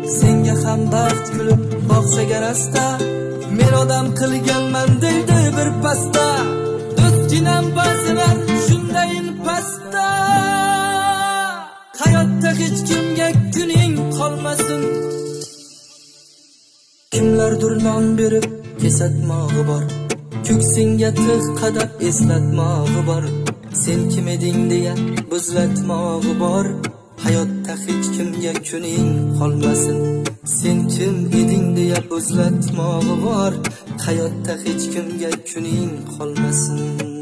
senga ham baxt kulib boqsaga rasta. Men odam qilganman deydi bir pasta, do'stginam ba'zilar shundayin pasta. Hayotda hech kimga kuning qolmasin, kimlardir non berib kesatmog'i bor, ko'ksingga tig' qadab eslatmog'i bor. Sen kim eding deya buzlatmog'i bor. Hayotda hech kimga kuning qolmasin, sen kim eding deya buzlatmog'i bor. Hayotda hech kimga kuning qolmasin.